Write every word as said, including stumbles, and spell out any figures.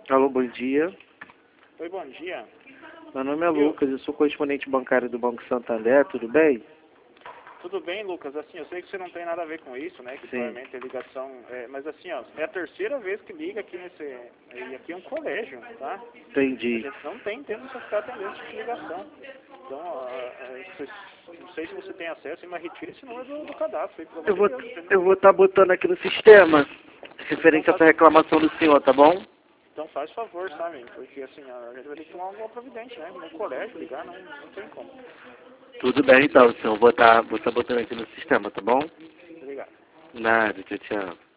Alô, bom dia. Oi, bom dia. Meu nome é Lucas, eu sou correspondente bancário do Banco Santander, tudo bem? Tudo bem, Lucas? Assim, eu sei que você não tem nada a ver com isso, né? Que Sim. provavelmente a ligação... É, mas assim, ó, é a terceira vez que liga aqui nesse... E aqui é um colégio, tá? A Entendi. gente não tem tempo para ficar atendendo esse tipo de ligação. Então, ó, é, você- não sei se você tem acesso, mas retire esse número do, do cadastro. Aí, pelo Eu amor vou de Deus, eu vou estar botando aqui no sistema, referente a Então essa faz, reclamação do senhor, tá bom? então faz favor, sabe? Porque assim, a gente vai ter que tomar alguma providência, né? No colégio, ligar, não, não tem como. Tudo bem então, senhor. Vou estar vou estar botando aqui no sistema, tá bom? Obrigado. Nada, tchau, tchau.